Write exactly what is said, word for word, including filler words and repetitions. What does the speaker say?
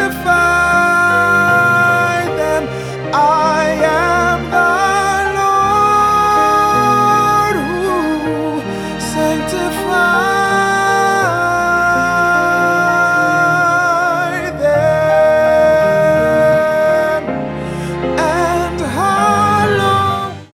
sanctify them. I am the Lord who sanctifies.